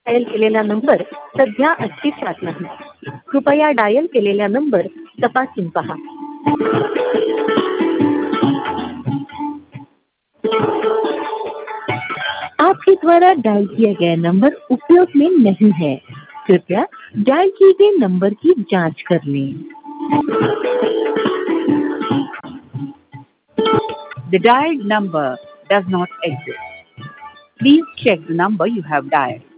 Dial केलेला number सध्या अस्तित्वात नाही. कृपया डायल केलेला नंबर तपासून पहा. आपके द्वारा डायल किया गया नंबर उपयोग में नहीं है. कृपया डायल किए गए नंबर की जांच कर लें. The dialed number does not exist. Please check the number you have dialed.